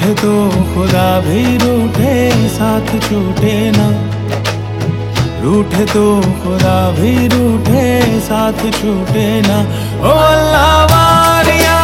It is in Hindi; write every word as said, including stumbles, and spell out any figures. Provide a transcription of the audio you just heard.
रूठे तो खुदा भी रूठे, साथ छूटे ना। रूठे तो खुदा भी रूठे, साथ छूटे ना। ओ अल्लाह वारिया